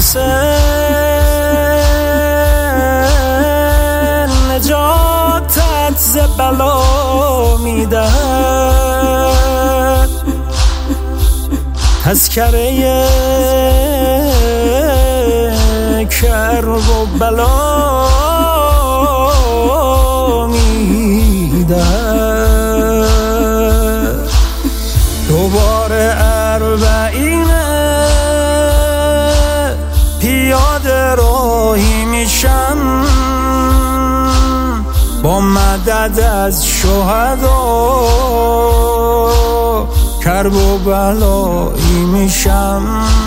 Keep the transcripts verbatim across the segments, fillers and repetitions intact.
حسین نجاتت ز بلا میدهد، تذکره کرب و بلا میدهد. دوباره اربعینه پیاده راهی میشم، با مدد از شهدا کرب و بلایی میشم.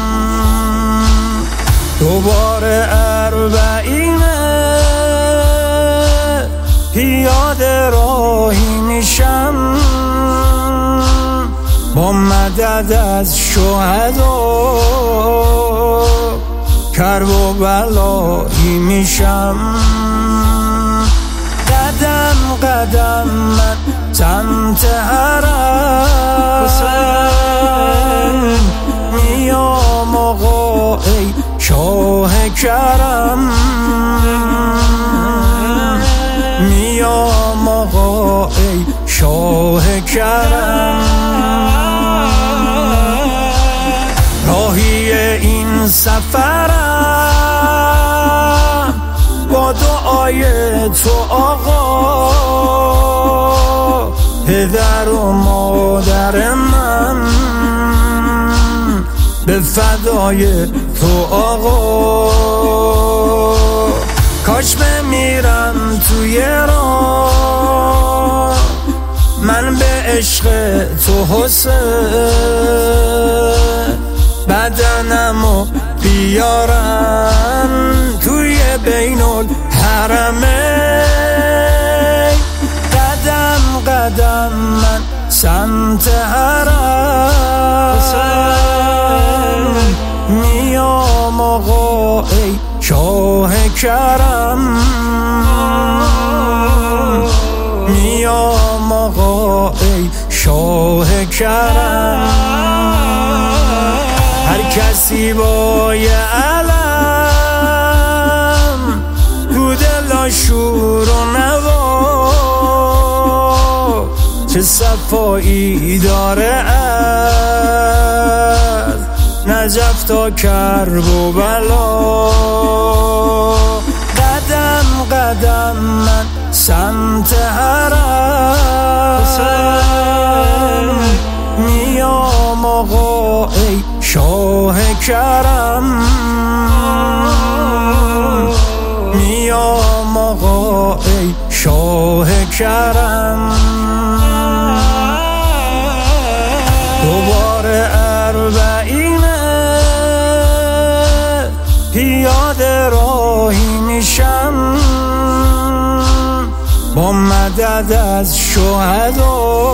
دوباره اربعینه پیاده راهی میشم، با مدد از شهدا کرب و بلایی میشم. قدم قدم من سمت حرم میام آقا ای شاه کرم، میام آقا ای شاه کرم. راهی این سفرم با دعای تو آقا، پدر و مادر من به فدای تو آقا. کاش بمیرم توی راه من به عشق تو حسین، بدنمو بیارم توی بین الحرمین. قدم قدم من سمت حرم میام آقا ای شاه کرم، میام آقا ای شاه کرم. هر کسی با یه علم تو دل شور و نوا، چه صفایی داره از نجف تا کرب و بلا. قدم قدم من سمت حرم میام آقا ای شاه کرم، میام آقا ای شاه کرم. دوباره اربعینه پیاده راهی میشم، با مدد از شهدا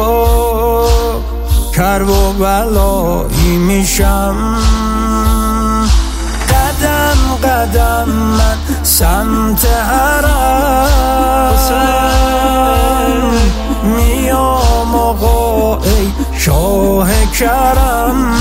کرب و بلایی میشم. قدم قدم من سمت حرم میام آقا ای شاه کرم،